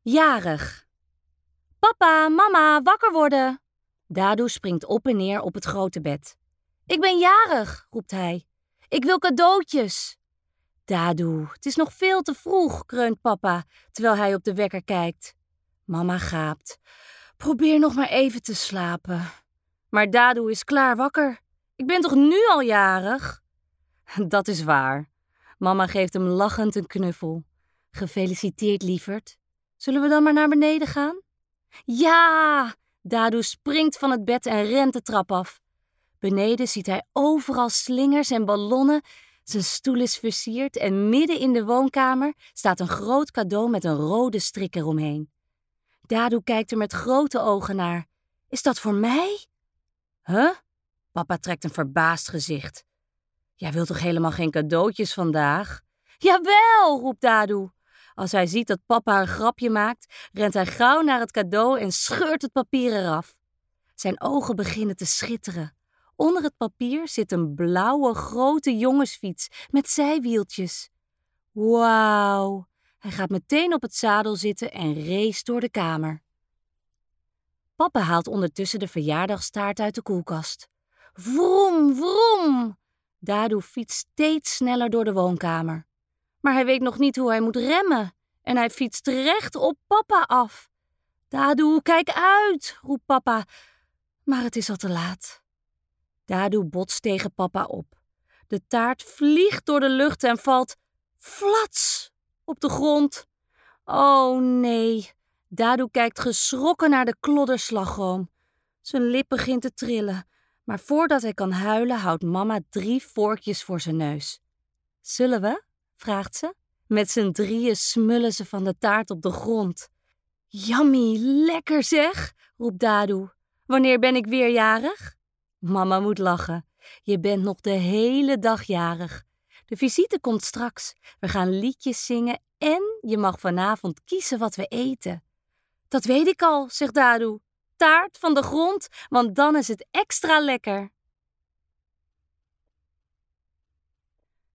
Jarig. Papa, mama, wakker worden. Dadu springt op en neer op het grote bed. Ik ben jarig, roept hij. Ik wil cadeautjes. Dadu, het is nog veel te vroeg, kreunt papa, terwijl hij op de wekker kijkt. Mama gaapt. Probeer nog maar even te slapen. Maar Dadu is klaar wakker. Ik ben toch nu al jarig? Dat is waar. Mama geeft hem lachend een knuffel. Gefeliciteerd, lieverd. Zullen we dan maar naar beneden gaan? Ja! Dadu springt van het bed en rent de trap af. Beneden ziet hij overal slingers en ballonnen. Zijn stoel is versierd en midden in de woonkamer staat een groot cadeau met een rode strik eromheen. Dadu kijkt er met grote ogen naar. Is dat voor mij? Huh? Papa trekt een verbaasd gezicht. Jij wilt toch helemaal geen cadeautjes vandaag? Jawel, roept Dadu. Als hij ziet dat papa een grapje maakt, rent hij gauw naar het cadeau en scheurt het papier eraf. Zijn ogen beginnen te schitteren. Onder het papier zit een blauwe grote jongensfiets met zijwieltjes. Wauw! Hij gaat meteen op het zadel zitten en race door de kamer. Papa haalt ondertussen de verjaardagstaart uit de koelkast. Vroom, vroom! Dadu fietst steeds sneller door de woonkamer. Maar hij weet nog niet hoe hij moet remmen en hij fietst recht op papa af. Dadu, kijk uit, roept papa, maar het is al te laat. Dadu botst tegen papa op. De taart vliegt door de lucht en valt flats op de grond. Oh nee, Dadu kijkt geschrokken naar de klodderslagroom. Zijn lip begint te trillen, maar voordat hij kan huilen houdt mama 3 vorkjes voor zijn neus. Zullen we? Vraagt ze. Met z'n drieën smullen ze van de taart op de grond. Yummy, lekker zeg, roept Dadu. Wanneer ben ik weer jarig? Mama moet lachen. Je bent nog de hele dag jarig. De visite komt straks. We gaan liedjes zingen en je mag vanavond kiezen wat we eten. Dat weet ik al, zegt Dadu. Taart van de grond, want dan is het extra lekker.